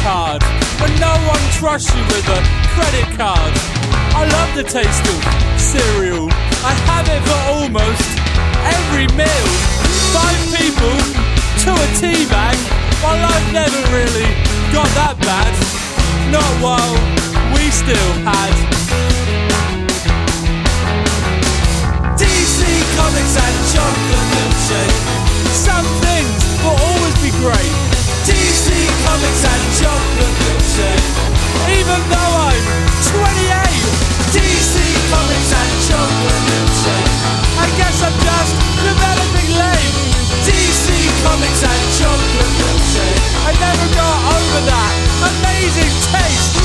hard when no one trusts you with a credit card. I love the taste of cereal. I have it for almost every meal. 5 people to a tea bag. Well, I've never really got that bad. Not while we still had DC Comics and chocolate milkshake. Some things will always be great. DC Comics and chocolate milkshake. Even though I'm 28. DC Comics and chocolate milkshake. I guess I'm just developing late. DC Comics and chocolate milkshake. I never got over that amazing taste.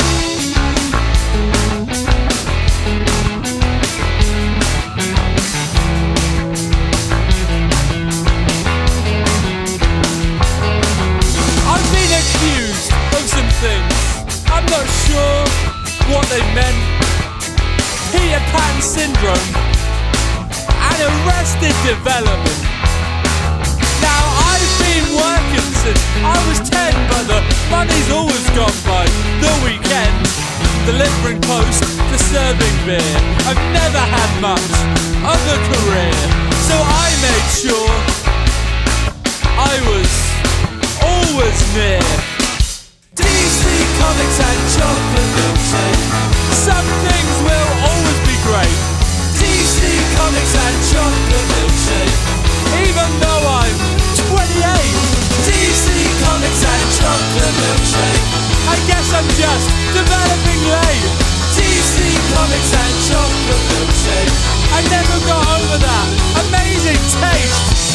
I've been accused of some things. I'm not sure what they meant. Peter Pan syndrome and arrested development. Now I've been working since I was 10, but the money's always gone by the weekend. Delivering post to serving beer. I've never had much of a career, so I made sure I was always near. DC Comics and chocolate milkshake. Some things will always be great. DC Comics and chocolate milkshake. Even though I'm 28. DC Comics and chocolate milkshake. I guess I'm just developing late. DC Comics and chocolate milkshake. I never got over that amazing taste.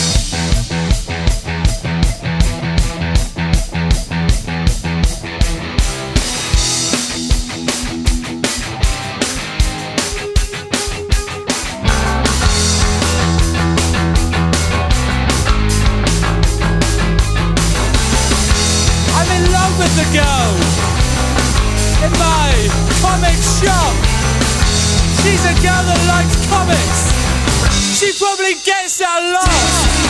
With the girl in my comic shop. She's a girl that likes comics. She probably gets it a lot.